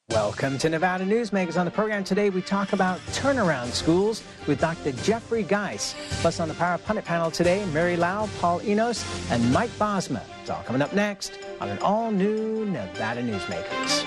Welcome to Nevada Newsmakers. On the program today, we talk about turnaround schools with Dr. Jeffrey Geis. Plus, on the Power Pundit panel today, Mary Lau, Paul Enos, and Mike Bosma. It's all coming up next on an all-new Nevada Newsmakers.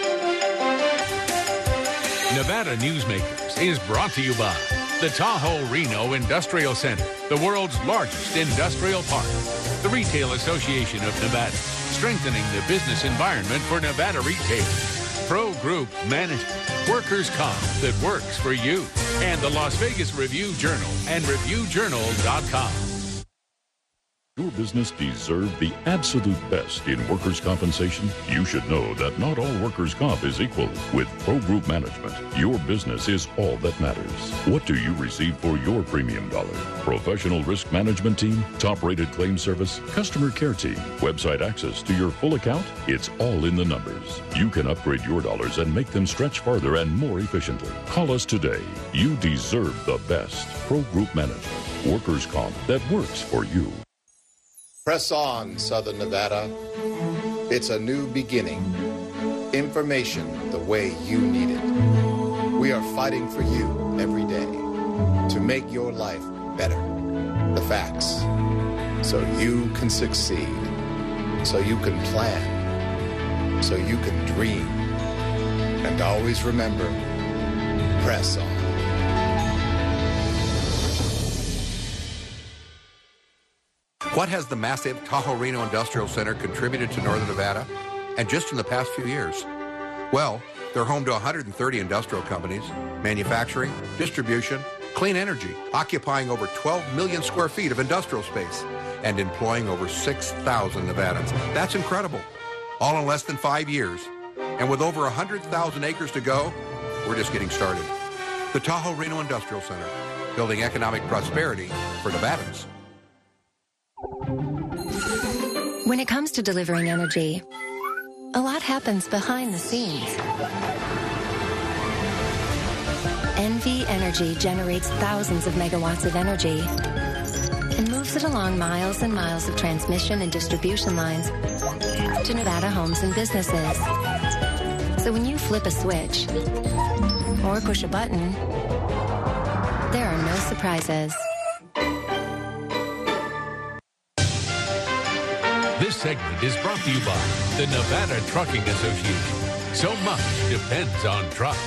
Nevada Newsmakers is brought to you by the Tahoe Reno Industrial Center, the world's largest industrial park. The Retail Association of Nevada, strengthening the business environment for Nevada retailers. Pro Group Management, workers' comp that works for you, and the Las Vegas Review-Journal and ReviewJournal.com. Your business deserves the absolute best in workers' compensation. You should know that not all workers' comp is equal. With Pro Group Management, your business is all that matters. What do you receive for your premium dollar? Professional risk management team, top-rated claim service, customer care team, website access to your full account? It's all in the numbers. You can upgrade your dollars and make them stretch farther and more efficiently. Call us today. You deserve the best. Pro Group Management, workers' comp that works for you. Press on, Southern Nevada. It's a new beginning. Information the way you need it. We are fighting for you every day to make your life better. The facts, so you can succeed, so you can plan, so you can dream. And always remember, press on. What has the massive Tahoe Reno Industrial Center contributed to Northern Nevada? And just in the past few years? Well, they're home to 130 industrial companies, manufacturing, distribution, clean energy, occupying over 12 million square feet of industrial space, and employing over 6,000 Nevadans. That's incredible. All in less than 5 years. And with over 100,000 acres to go, we're just getting started. The Tahoe Reno Industrial Center, building economic prosperity for Nevadans. When it comes to delivering energy, a lot happens behind the scenes. NV Energy generates thousands of megawatts of energy and moves it along miles and miles of transmission and distribution lines to Nevada homes and businesses. So when you flip a switch or push a button, there are no surprises. This segment is brought to you by the Nevada Trucking Association. So much depends on trucks.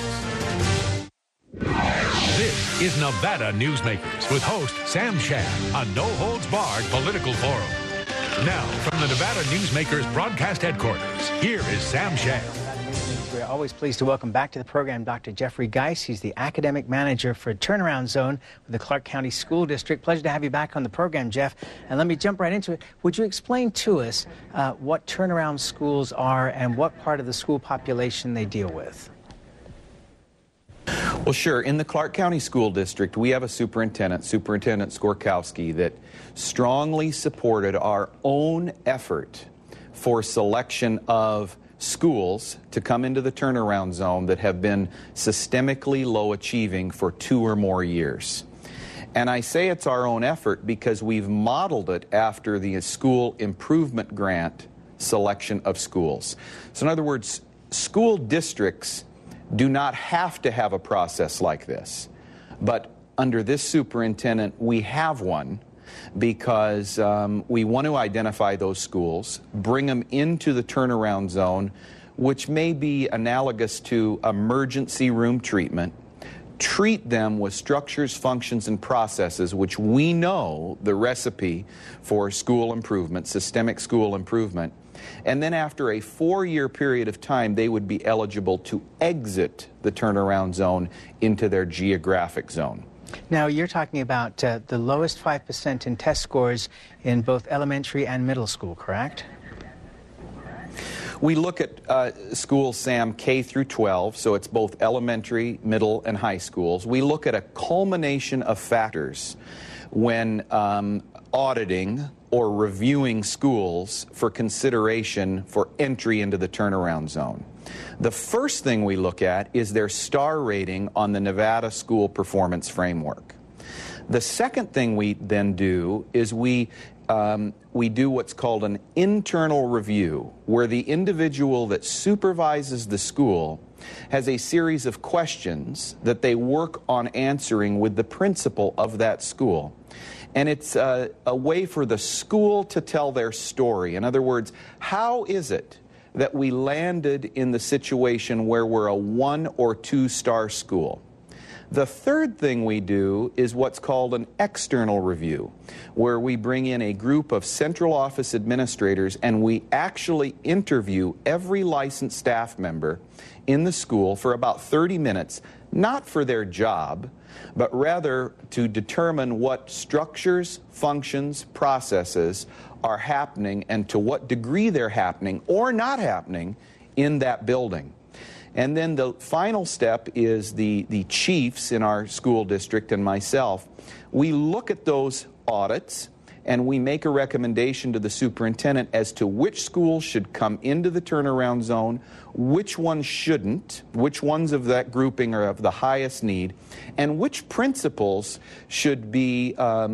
This is Nevada Newsmakers with host Sam Shad, a no-holds-barred political forum. Now, from the Nevada Newsmakers broadcast headquarters, here is Sam Shad. We're always pleased to welcome back to the program Dr. Jeffrey Geis. He's the academic manager for Turnaround Zone with the Clark County School District. Pleasure to have you back on the program, Jeff. And let me jump right into it. Would you explain to us what turnaround schools are and what part of the school population they deal with? Well, sure. In the Clark County School District, we have a superintendent, Superintendent Skorkowski, that strongly supported our own effort for selection of schools to come into the turnaround zone that have been systemically low achieving for 2 or more years. And I say it's our own effort because we've modeled it after the school improvement grant selection of schools. So in other words, school districts do not have to have a process like this. But under this superintendent, we have one because we want to identify those schools, bring them into the turnaround zone, which may be analogous to emergency room treatment, treat them with structures, functions, and processes, which we know the recipe for school improvement, systemic school improvement, and then after a 4-year period of time, they would be eligible to exit the turnaround zone into their geographic zone. Now, you're talking about the lowest 5% in test scores in both elementary and middle school, correct? We look at schools, Sam, K through 12, so it's both elementary, middle, and high schools. We look at a culmination of factors when auditing or reviewing schools for consideration for entry into the turnaround zone. The first thing we look at is their star rating on the Nevada School Performance Framework. The second thing we then do is we do what's called an internal review, where the individual that supervises the school has a series of questions that they work on answering with the principal of that school. And it's a way for the school to tell their story. In other words, how is it that we landed in the situation where we're a 1 or 2 star school? The third thing we do is what's called an external review, where we bring in a group of central office administrators and we actually interview every licensed staff member in the school for about 30 minutes, not for their job, but rather to determine what structures, functions, processes are happening and to what degree they're happening or not happening in that building. And then the final step is the chiefs in our school district and myself. We look at those audits and we make a recommendation to the superintendent as to which schools should come into the turnaround zone, which ones shouldn't, which ones of that grouping are of the highest need, and which principals should be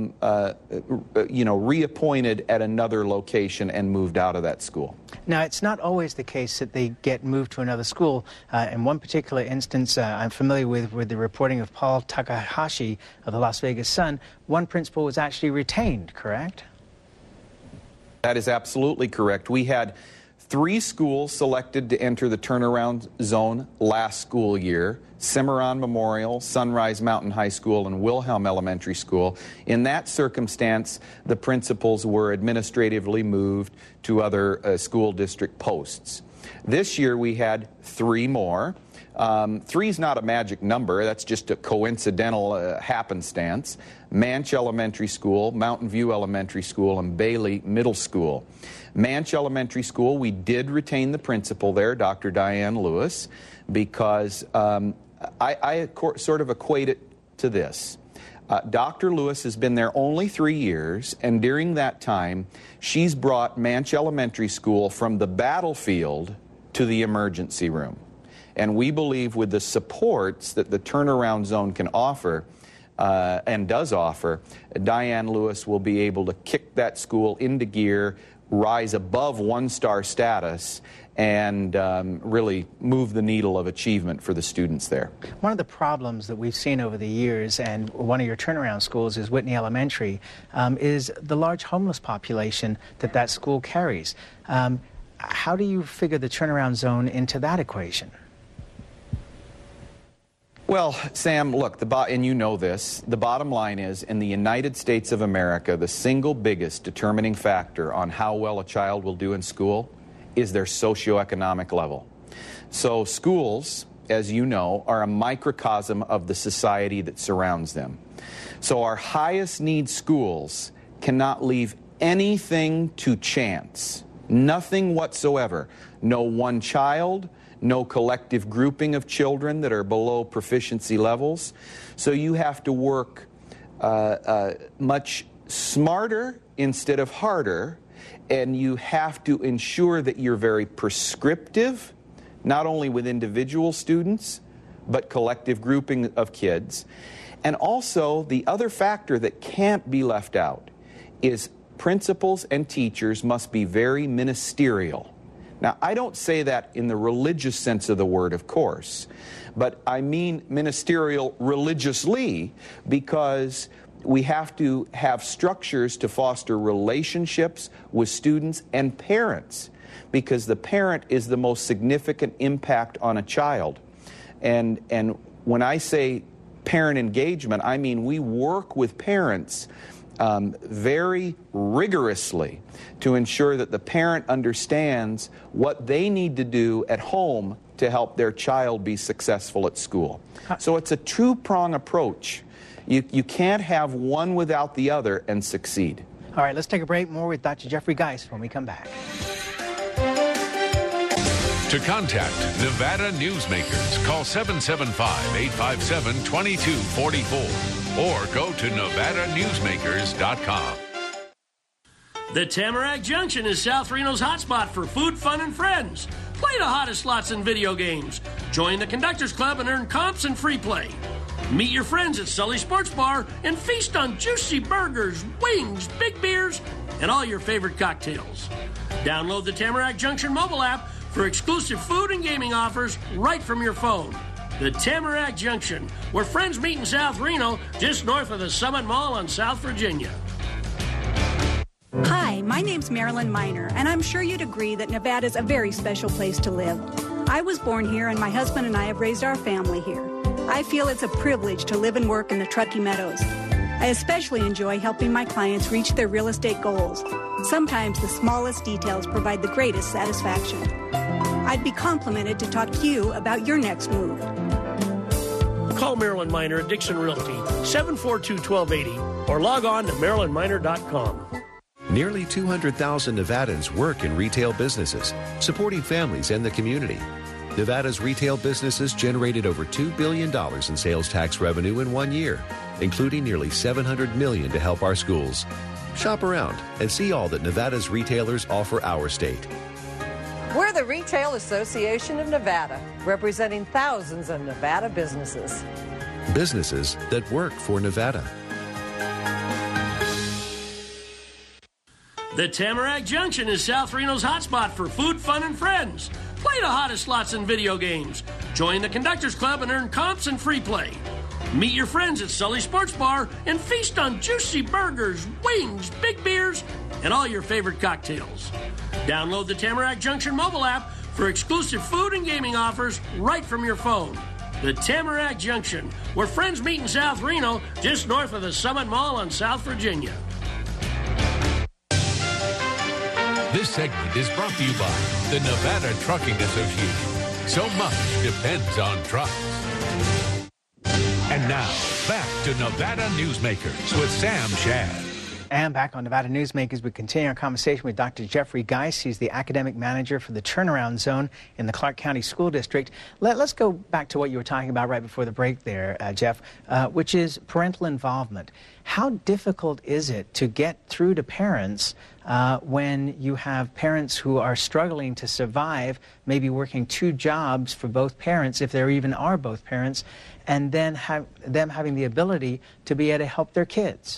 reappointed at another location and moved out of that school. Now, it's not always the case that they get moved to another school. In one particular instance, I'm familiar with the reporting of Paul Takahashi of the Las Vegas Sun. One principal was actually retained, correct? That is absolutely correct. We had 3 schools selected to enter the turnaround zone last school year: Cimarron Memorial, Sunrise Mountain High School, and Wilhelm Elementary School. In that circumstance, the principals were administratively moved to other school district posts. This year we had 3 more. 3 is not a magic number, that's just a coincidental happenstance. Manch Elementary School, Mountain View Elementary School, and Bailey Middle School. Manch Elementary School, we did retain the principal there, Dr. Diane Lewis, because I sort of equate it to this. Dr. Lewis has been there only 3 years, and during that time, she's brought Manch Elementary School from the battlefield to the emergency room. And we believe with the supports that the turnaround zone can offer, and does offer, Diane Lewis will be able to kick that school into gear, rise above 1-star status, and really move the needle of achievement for the students there. One of the problems that we've seen over the years, and one of your turnaround schools is Whitney Elementary, is the large homeless population that school carries. How do you figure the turnaround zone into that equation? Well, Sam, look, and you know this, the bottom line is, in the United States of America, the single biggest determining factor on how well a child will do in school is their socioeconomic level. So schools, as you know, are a microcosm of the society that surrounds them. So our highest need schools cannot leave anything to chance, nothing whatsoever. No one child, no collective grouping of children that are below proficiency levels. So you have to work much smarter instead of harder, and you have to ensure that you're very prescriptive, not only with individual students, but collective grouping of kids. And also, the other factor that can't be left out is principals and teachers must be very ministerial. Now, I don't say that in the religious sense of the word, of course, but I mean ministerial religiously, because we have to have structures to foster relationships with students and parents, because the parent is the most significant impact on a child. And when I say parent engagement, I mean we work with parents very rigorously to ensure that the parent understands what they need to do at home to help their child be successful at school. So it's a two-prong approach. You can't have one without the other and succeed. All right, let's take a break. More with Dr. Jeffrey Geis when we come back. To contact Nevada Newsmakers, call 775-857-2244 or go to NevadaNewsmakers.com. The Tamarack Junction is South Reno's hotspot for food, fun, and friends. Play the hottest slots and video games. Join the Conductors Club and earn comps and free play. Meet your friends at Sully Sports Bar and feast on juicy burgers, wings, big beers, and all your favorite cocktails. Download the Tamarack Junction mobile app for exclusive food and gaming offers right from your phone. The Tamarack Junction, where friends meet in South Reno, just north of the Summit Mall on South Virginia. Hi, my name's Marilyn Miner, and I'm sure you'd agree that Nevada's a very special place to live. I was born here, and my husband and I have raised our family here. I feel it's a privilege to live and work in the Truckee Meadows. I especially enjoy helping my clients reach their real estate goals. Sometimes the smallest details provide the greatest satisfaction. I'd be complimented to talk to you about your next move. Call Marilyn Miner at Dixon Realty, 742-1280, or log on to marilynminer.com. Nearly 200,000 Nevadans work in retail businesses, supporting families and the community. Nevada's retail businesses generated over $2 billion in sales tax revenue in 1 year, including nearly $700 million to help our schools. Shop around and see all that Nevada's retailers offer our state. We're the Retail Association of Nevada, representing thousands of Nevada businesses. Businesses that work for Nevada. The Tamarack Junction is South Reno's hotspot for food, fun, and friends. Play the hottest slots and video games. Join the Conductors Club and earn comps and free play. Meet your friends at Sully Sports Bar and feast on juicy burgers, wings, big beers, and all your favorite cocktails. Download the Tamarack Junction mobile app for exclusive food and gaming offers right from your phone. The Tamarack Junction, where friends meet in South Reno, just north of the Summit Mall on South Virginia. This segment is brought to you by the Nevada Trucking Association. So much depends on trucks. And now, back to Nevada Newsmakers with Sam Shad. And back on Nevada Newsmakers, we continue our conversation with Dr. Jeffrey Geis. He's the academic manager for the Turnaround Zone in the Clark County School District. Let's go back to what you were talking about right before the break there, Jeff, which is parental involvement. How difficult is it to get through to parents when you have parents who are struggling to survive, maybe working 2 jobs for both parents, if there even are both parents, and then them having the ability to be able to help their kids?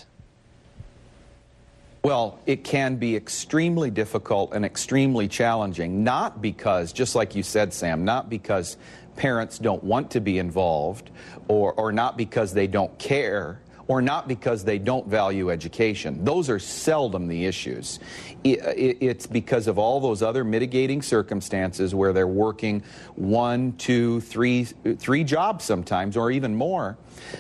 Well, it can be extremely difficult and extremely challenging, not because, just like you said, Sam, not because parents don't want to be involved, or not because they don't care, or not because they don't value education. Those are seldom the issues. It's because of all those other mitigating circumstances where they're working 1, 2, 3 jobs sometimes, or even more.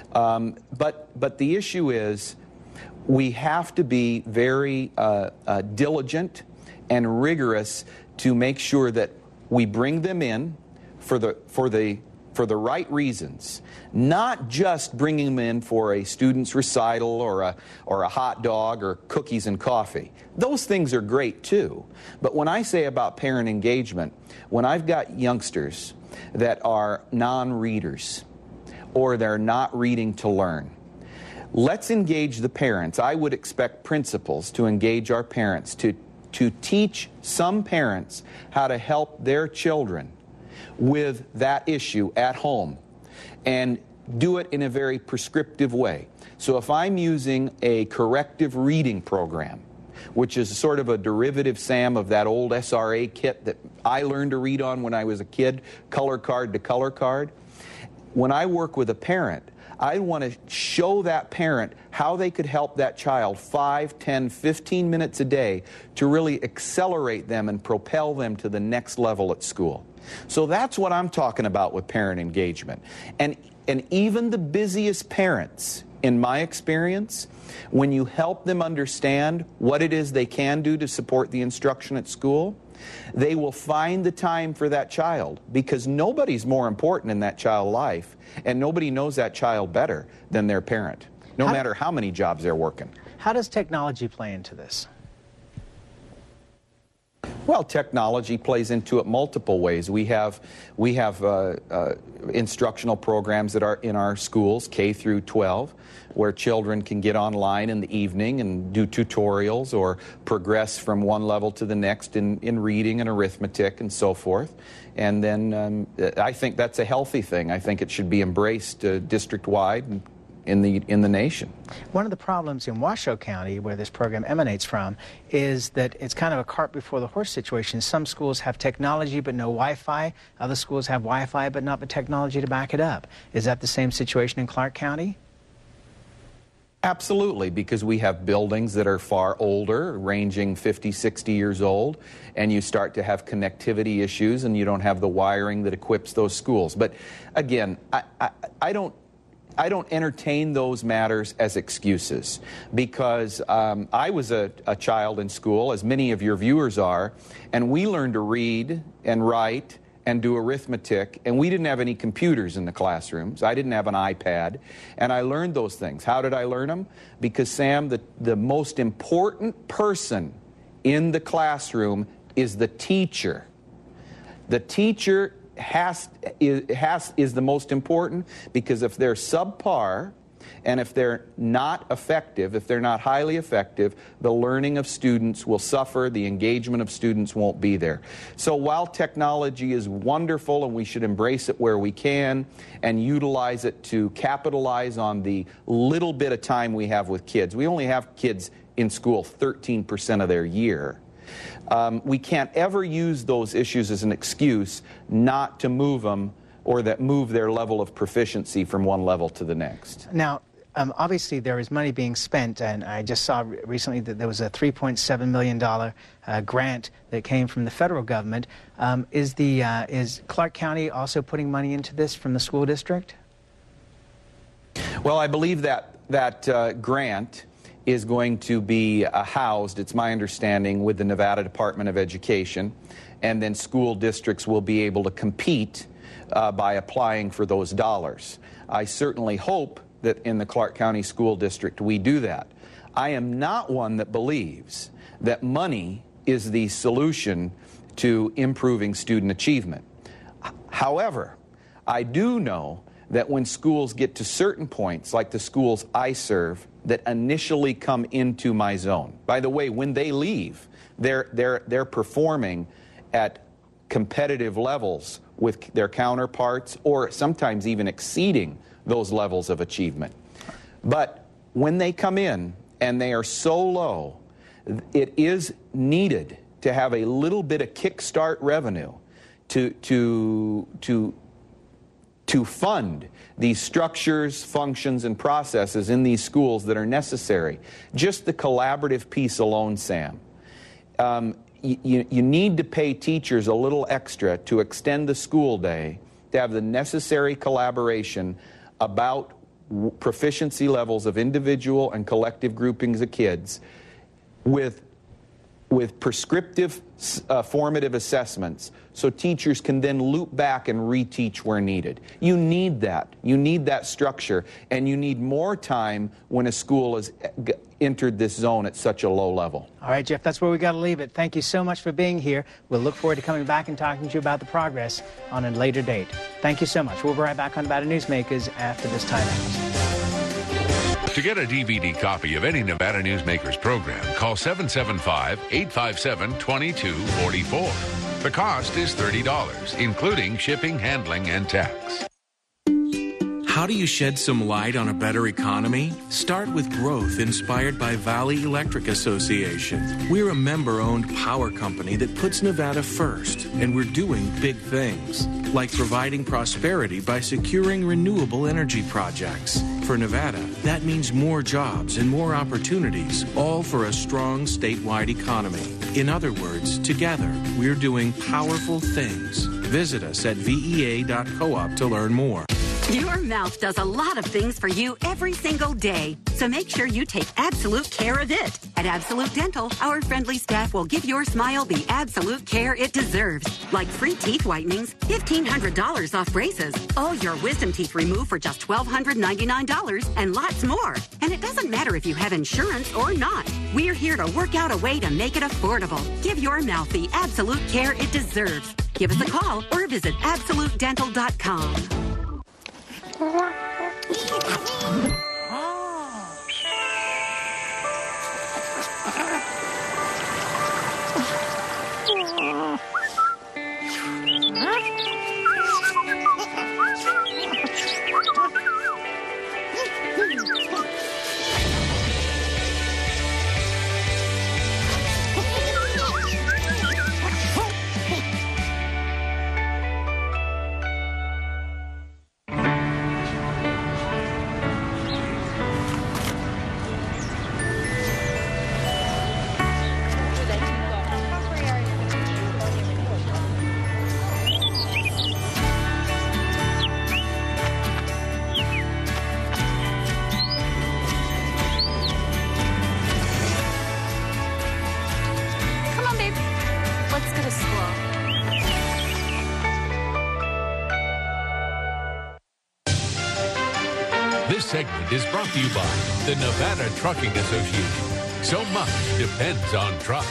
But the issue is, we have to be very diligent and rigorous to make sure that we bring them in for the right reasons, not just bringing them in for a student's recital or a hot dog or cookies and coffee. Those things are great too. But when I say about parent engagement, when I've got youngsters that are non-readers or they're not reading to learn, let's engage the parents. I would expect principals to engage our parents, to teach some parents how to help their children with that issue at home, and do it in a very prescriptive way. So if I'm using a corrective reading program, which is sort of a derivative, Sam, of that old SRA kit that I learned to read on when I was a kid, color card to color card, when I work with a parent, I want to show that parent how they could help that child 5, 10, 15 minutes a day to really accelerate them and propel them to the next level at school. So that's what I'm talking about with parent engagement. And even the busiest parents, in my experience, when you help them understand what it is they can do to support the instruction at school, they will find the time for that child, because nobody's more important in that child's life, and nobody knows that child better than their parent, no matter how many jobs they're working. How does technology play into this? Well, technology plays into it multiple ways. We have instructional programs that are in our schools, K through 12, where children can get online in the evening and do tutorials or progress from one level to the next in reading and arithmetic and so forth. And then I think that's a healthy thing. I think it should be embraced district-wide in the nation. One of the problems in Washoe County, where this program emanates from, is that it's kind of a cart before the horse situation. Some schools have technology but no Wi-Fi. Other schools have Wi-Fi but not the technology to back it up. Is that the same situation in Clark County? Absolutely, because we have buildings that are far older, ranging 50, 60 years old, and you start to have connectivity issues and you don't have the wiring that equips those schools. But again, I don't entertain those matters as excuses, because I was a child in school, as many of your viewers are, and we learned to read and write and do arithmetic, and we didn't have any computers in the classrooms. I didn't have an iPad, and I learned those things. How did I learn them? Because, Sam, the most important person in the classroom is the teacher. The teacher is the most important, because if they're subpar and if they're not effective, if they're not highly effective, the learning of students will suffer, the engagement of students won't be there. So while technology is wonderful and we should embrace it where we can and utilize it to capitalize on the little bit of time we have with kids, we only have kids in school 13% of their year. We can't ever use those issues as an excuse not to move them, or that move their level of proficiency from one level to the next. Now, obviously there is money being spent, and I just saw recently that there was a $3.7 million grant that came from the federal government. Is Clark County also putting money into this from the school district? Well, I believe that grant is going to be housed, it's my understanding, with the Nevada Department of Education, and then school districts will be able to compete by applying for those dollars. I certainly hope that in the Clark County School District we do that. I am not one that believes that money is the solution to improving student achievement. However, I do know that when schools get to certain points, like the schools I serve, that initially come into my zone. By the way, when they leave, they're performing at competitive levels with their counterparts, or sometimes even exceeding those levels of achievement. But when they come in and they are so low, it is needed to have a little bit of kickstart revenue to fund these structures, functions, and processes in these schools that are necessary. Just the collaborative piece alone, Sam. You need to pay teachers a little extra to extend the school day, to have the necessary collaboration about proficiency levels of individual and collective groupings of kids with prescriptive formative assessments, so teachers can then loop back and reteach where needed. You need that. You need that structure, and you need more time when a school has entered this zone at such a low level. All right, Jeff, that's where we got to leave it. Thank you so much for being here. We'll look forward to coming back and talking to you about the progress on a later date. Thank you so much. We'll be right back on Nevada Newsmakers after this timeout. To get a DVD copy of any Nevada Newsmakers program, call 775-857-2244. The cost is $30, including shipping, handling, and tax. How do you shed some light on a better economy? Start with growth inspired by Valley Electric Association. We're a member-owned power company that puts Nevada first, and we're doing big things, like providing prosperity by securing renewable energy projects. For Nevada, that means more jobs and more opportunities, all for a strong statewide economy. In other words, together, we're doing powerful things. Visit us at vea.coop to learn more. Your mouth does a lot of things for you every single day, so make sure you take absolute care of it. At Absolute Dental, our friendly staff will give your smile the absolute care it deserves, like free teeth whitenings, $1,500 off braces, all your wisdom teeth removed for just $1,299, and lots more. And it doesn't matter if you have insurance or not. We're here to work out a way to make it affordable. Give your mouth the absolute care it deserves. Give us a call or visit AbsoluteDental.com. This segment is brought to you by the Nevada Trucking Association. So much depends on trucks.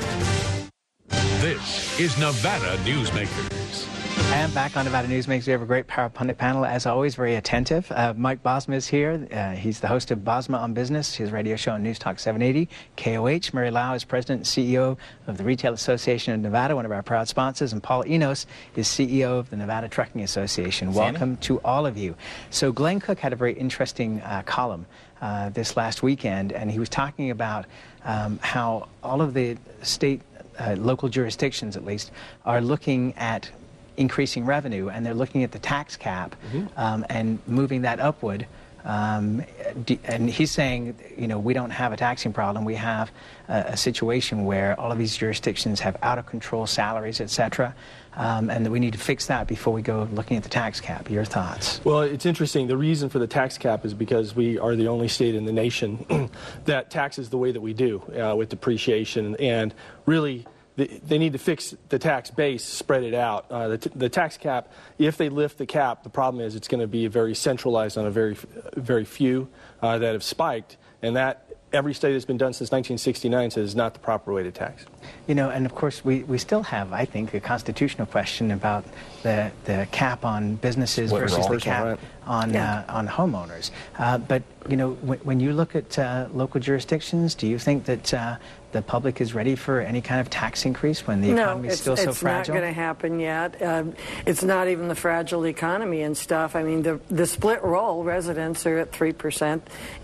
This is Nevada Newsmakers. And back on Nevada Newsmakers, we have a great Power Pundit panel, as always, very attentive. Mike Bosma is here. He's the host of Bosma on Business, his radio show on News Talk 780, KOH. Mary Lau is president and CEO of the Retail Association of Nevada, one of our proud sponsors. And Paul Enos is CEO of the Nevada Trucking Association. Welcome to all of you. So Glenn Cook had a very interesting column this last weekend, and he was talking about how all of the state, local jurisdictions at least, are looking at increasing revenue, and they're looking at the tax cap and moving that upward. And he's saying, you know, we don't have a taxing problem. We have a situation where all of these jurisdictions have out-of-control salaries, etc., and that we need to fix that before we go looking at the tax cap. Your thoughts? Well, it's interesting. The reason for the tax cap is because we are the only state in the nation that taxes the way that we do, with depreciation, and really they need to fix the tax base, spread it out. The tax cap, if they lift the cap, the problem is it's going to be very centralized on a very few that have spiked, and that every state has been done since 1969 says is not the proper way to tax. You know, and of course we still have, I think, a constitutional question about the cap on businesses versus the cap on homeowners. But you know, when you look at local jurisdictions, do you think that the public is ready for any kind of tax increase when the economy is still so fragile? It's not going to happen yet. It's not even the fragile economy and stuff. I mean, the split roll, residents are at 3%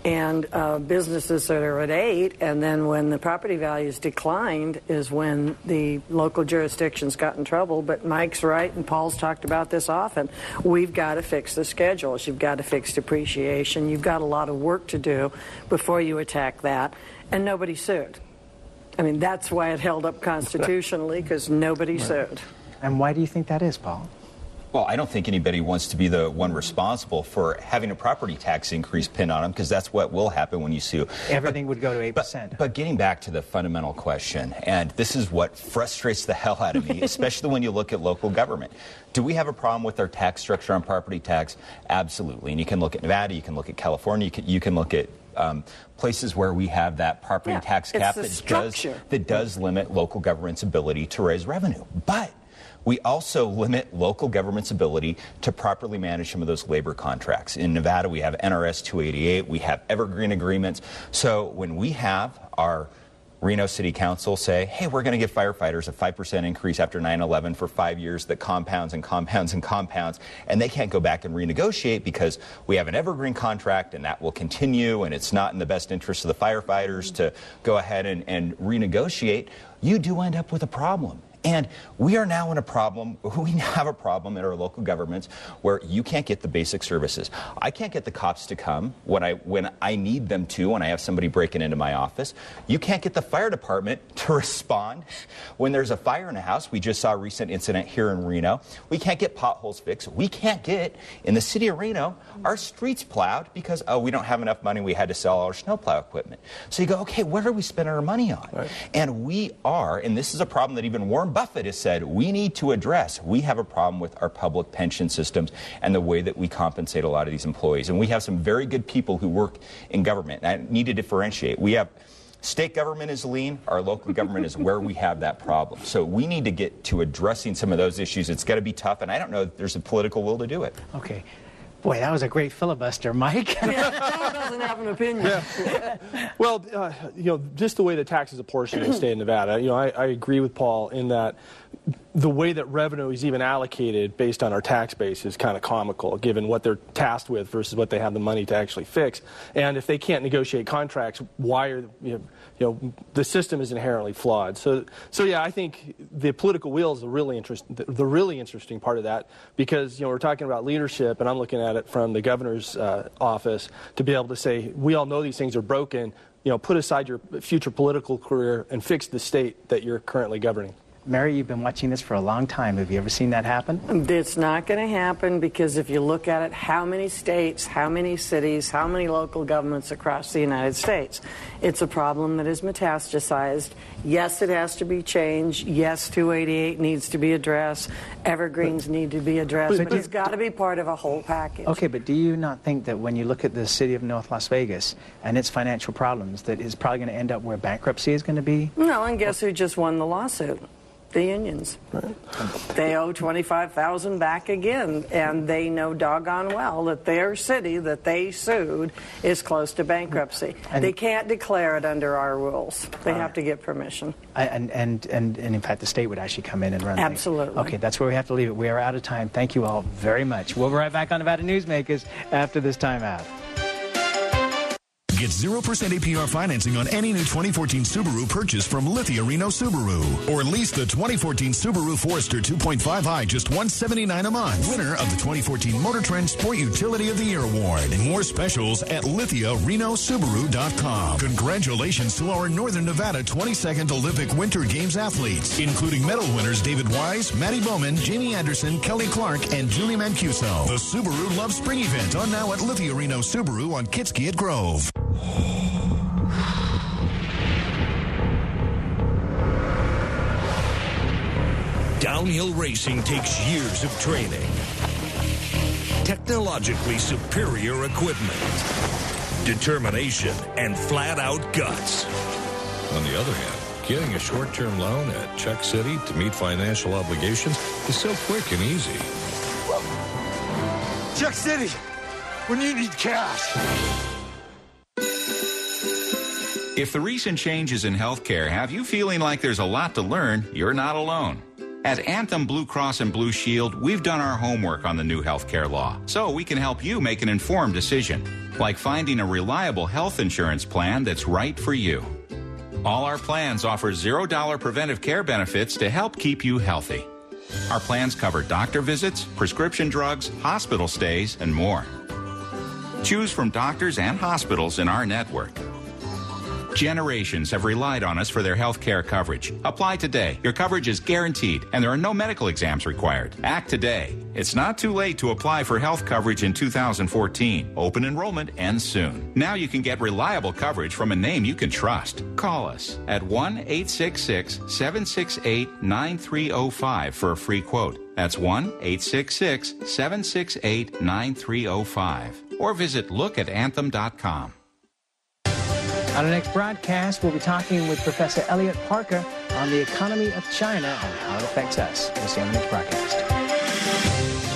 and businesses are at 8%, and then when the property values declined is when the local jurisdictions got in trouble. But Mike's right, and Paul's talked about this often. We've got to fix the schedules. You've got to fix depreciation. You've got a lot of work to do before you attack that, and nobody sued. I mean, that's why it held up constitutionally, because nobody sued. And why do you think that is, Paul? Well, I don't think anybody wants to be the one responsible for having a property tax increase pinned on them, because that's what will happen when you sue. Everything would go to 8%. But getting back to the fundamental question, and this is what frustrates the hell out of me, especially when you look at local government. Do we have a problem with our tax structure on property tax? Absolutely. And you can look at Nevada, you can look at California, you can look at places where we have that property tax cap that does limit local government's ability to raise revenue. But we also limit local government's ability to properly manage some of those labor contracts. In Nevada, we have NRS 288, we have evergreen agreements. So when we have our Reno City Council say, hey, we're going to give firefighters a 5% increase after 9/11 for 5 years that compounds and compounds and compounds, and they can't go back and renegotiate because we have an evergreen contract and that will continue, and it's not in the best interest of the firefighters to go ahead and renegotiate, you do end up with a problem. And we are now in a problem, we have a problem in our local governments where you can't get the basic services. I can't get the cops to come when I need them to, when I have somebody breaking into my office. You can't get the fire department to respond when there's a fire in a house. We just saw a recent incident here in Reno. We can't get potholes fixed. We can't get, in the city of Reno, our streets plowed because, oh, we don't have enough money. We had to sell all our snowplow equipment. So you go, okay, what are we spending our money on? Right. And we are, and this is a problem that even Warren Buffett has said we need to address. We have a problem with our public pension systems and the way that we compensate a lot of these employees. And we have some very good people who work in government. And I need to differentiate. We have state government is lean. Our local government is where we have that problem. So we need to get to addressing some of those issues. It's got to be tough, and I don't know if there's a political will to do it. Okay. Boy, that was a great filibuster, Mike. Paul doesn't have an opinion. Yeah. Well, you know, just the way the taxes apportioned in the state of Nevada, you know, I agree with Paul in that the way that revenue is even allocated based on our tax base is kind of comical, given what they're tasked with versus what they have the money to actually fix. And if they can't negotiate contracts, why are the system is inherently flawed. So yeah, I think the political will is the really interesting part of that, because we're talking about leadership, and I'm looking at it from the governor's office to be able to say, we all know these things are broken. Put aside your future political career and fix the state that you're currently governing. Mary, you've been watching this for a long time. Have you ever seen that happen? It's not going to happen because if you look at it, how many states, how many cities, how many local governments across the United States? It's a problem that is metastasized. Yes, it has to be changed. Yes, 288 needs to be addressed. Evergreens need to be addressed. But it's got to be part of a whole package. Okay, but do you not think that when you look at the city of North Las Vegas and its financial problems, that it's probably going to end up where bankruptcy is going to be? No, and guess who just won the lawsuit? The unions. Right. They owe $25,000 back again, and they know doggone well that their city that they sued is close to bankruptcy. And they can't declare it under our rules. They have to get permission. And in fact, the state would actually come in and run things. Absolutely. Okay, that's where we have to leave it. We are out of time. Thank you all very much. We'll be right back on Nevada Newsmakers after this time out. Get 0% APR financing on any new 2014 Subaru purchase from Lithia Reno Subaru. Or lease the 2014 Subaru Forester 2.5 High just $179 a month. Winner of the 2014 Motor Trend Sport Utility of the Year Award. More specials at LithiaRenoSubaru.com. Congratulations to our Northern Nevada 22nd Olympic Winter Games athletes, including medal winners David Wise, Maddie Bowman, Jamie Anderson, Kelly Clark, and Julie Mancuso. The Subaru Love Spring Event on now at Lithia Reno Subaru on Kitsky at Grove. Downhill racing takes years of training, technologically superior equipment, determination, and flat-out guts. On the other hand, getting a short-term loan at Chuck City to meet financial obligations is so quick and easy. Chuck City, when you need cash. If the recent changes in healthcare have you feeling like there's a lot to learn, you're not alone. At Anthem Blue Cross and Blue Shield, we've done our homework on the new healthcare law, so we can help you make an informed decision, like finding a reliable health insurance plan that's right for you. All our plans offer $0 preventive care benefits to help keep you healthy. Our plans cover doctor visits, prescription drugs, hospital stays, and more. Choose from doctors and hospitals in our network. Generations have relied on us for their health care coverage. Apply today. Your coverage is guaranteed, and there are no medical exams required. Act today. It's not too late to apply for health coverage in 2014. Open enrollment ends soon. Now you can get reliable coverage from a name you can trust. Call us at 1-866-768-9305 for a free quote. That's 1-866-768-9305. Or visit lookatanthem.com. On our next broadcast, we'll be talking with Professor Elliot Parker on the economy of China and how it affects us. We'll see you on the next broadcast.